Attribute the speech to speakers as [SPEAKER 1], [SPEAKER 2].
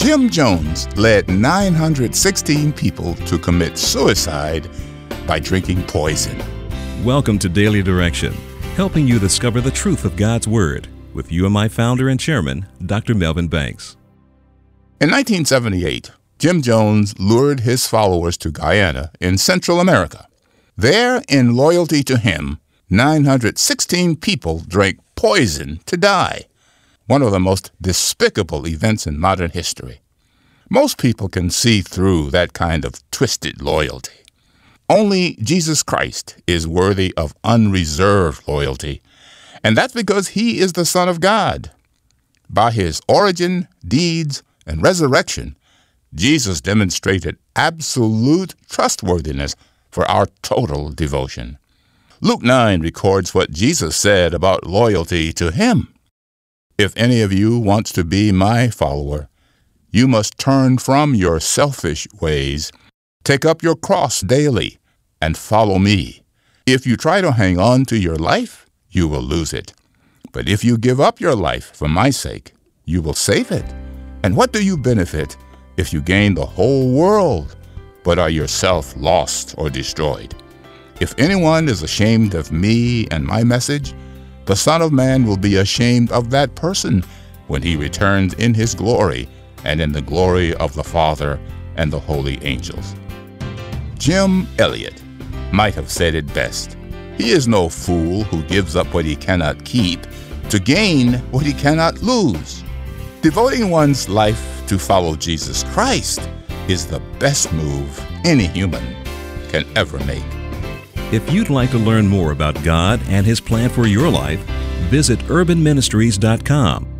[SPEAKER 1] Jim Jones led 916 people to commit suicide by drinking poison.
[SPEAKER 2] Welcome to Daily Direction, helping you discover the truth of God's Word with UMI founder and chairman, Dr. Melvin Banks.
[SPEAKER 1] In 1978, Jim Jones lured his followers to Guyana in Central America. There, in loyalty to him, 916 people drank poison to die, one of the most despicable events in modern history. Most people can see through that kind of twisted loyalty. Only Jesus Christ is worthy of unreserved loyalty, and that's because he is the Son of God. By his origin, deeds, and resurrection, Jesus demonstrated absolute trustworthiness for our total devotion. Luke 9 records what Jesus said about loyalty to him. If any of you wants to be my follower, you must turn from your selfish ways, take up your cross daily, and follow me. If you try to hang on to your life, you will lose it. But if you give up your life for my sake, you will save it. And what do you benefit if you gain the whole world, but are yourself lost or destroyed? If anyone is ashamed of me and my message, the Son of Man will be ashamed of that person when he returns in his glory and in the glory of the Father and the holy angels. Jim Elliot might have said it best. He is no fool who gives up what he cannot keep to gain what he cannot lose. Devoting one's life to follow Jesus Christ is the best move any human can ever make.
[SPEAKER 2] If you'd like to learn more about God and His plan for your life, visit urbanministries.com